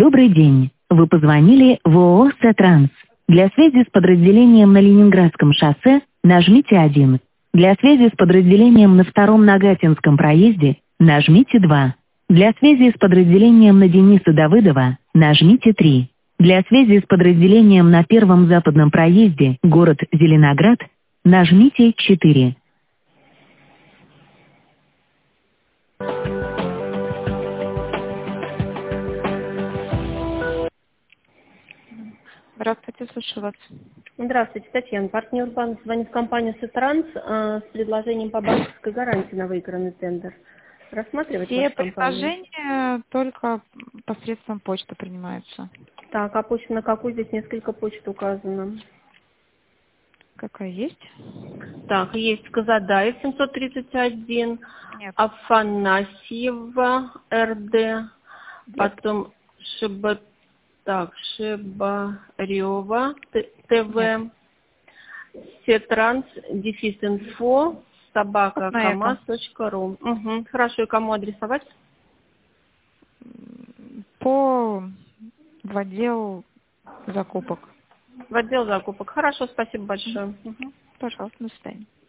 Добрый день. Вы позвонили в ООО «Сетранс». Для связи с подразделением на Ленинградском шоссе нажмите 1. Для связи с подразделением на втором Нагатинском проезде нажмите 2. Для связи с подразделением на Дениса Давыдова нажмите 3. Для связи с подразделением на первом западном проезде, город Зеленоград, нажмите 4. Здравствуйте, слушаю вас. Здравствуйте, Татьяна. Партнер банк звонит в компанию «Сетранс» с предложением по банковской гарантии на выигранный тендер. Рассматривать Все вашу компанию? предложения только посредством почты принимаются. Так, а почта на какую? Здесь несколько почт указано. Какая есть? Так, есть Казадаев 731, Нет. Афанасьева, РД, Нет. потом Шибарева, Нет. ТВ, Сетранс, дефис.инфо, Вот на это. собака.камаз.ру. Угу. Хорошо, и кому адресовать? В отдел закупок. В отдел закупок. Хорошо, спасибо большое. Мгм. Пожалуйста, до свидания.